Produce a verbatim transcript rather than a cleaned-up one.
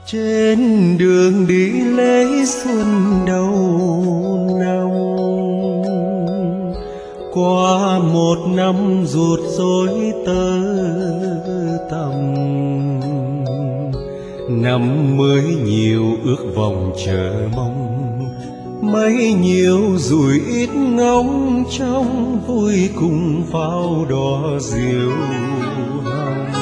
Trên đường đi lễ xuân đầu năm, qua một năm ruột rối tơ tằm. Năm mới nhiều ước vọng chờ mong, mấy nhiều rủi ít ngóng trong vui cùng pháo đỏ diệu hồng.